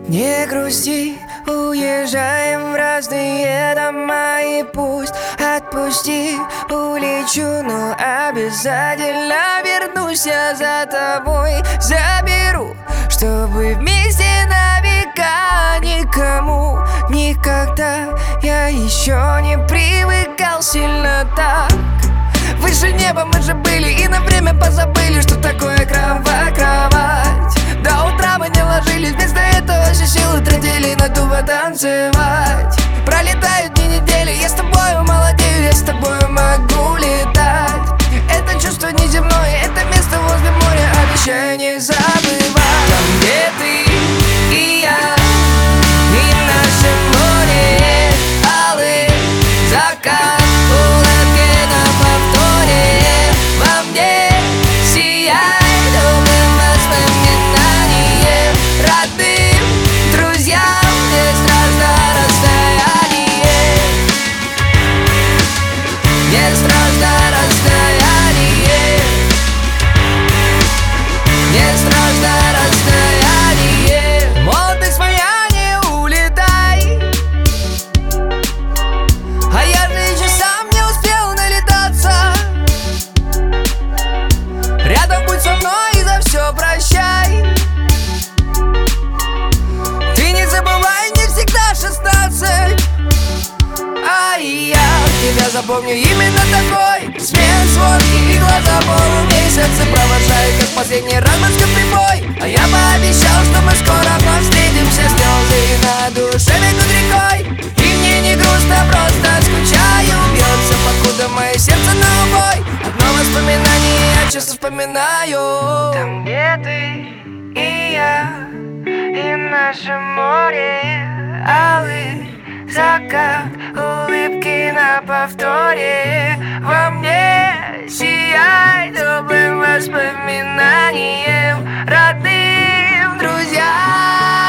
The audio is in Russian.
Не грусти, уезжаем в разные дома. И пусть отпусти, улечу, но обязательно вернусь я за тобой. Заберу, чтобы вместе на века. Никому, никогда я еще не привыкал сильно так. Выше неба мы же были и на время позабыли, что такое кровать. До утра мы не ложились, вместо этого все силы тратили на то потанцевать. Пролетают дни, недели, я с тобою молодею, я с тобою могу летать. Это чувство неземное, это место возле моря, обещаю не забывать. Там, где ты и я, и наше море, алый закат, улыбки на повторе. Во мне сияет добрым воспоминанием, родным друзьям не страшно расстояние, не страшно расстояние, не страшно расстояние. Молодость моя, не улетай, а я же еще сам не успел налетаться. Рядом будь со мной и за все прощай. Ты не забывай, не всегда 16. А я тебя запомню именно такой. Смех, звонки и глаза полумесяца провожают, как последний раз морской прибой. А я пообещал, что мы скоро вновь встретимся. Слезы на душе бегут рекой, и мне не грустно, просто скучаю. Бьется, покуда мое сердце на убой. Одно воспоминание я часто вспоминаю. Там, где ты и я, и наше море, алый закат, улыбки на повторе. Во мне сияет добрым воспоминанием, родным друзьям.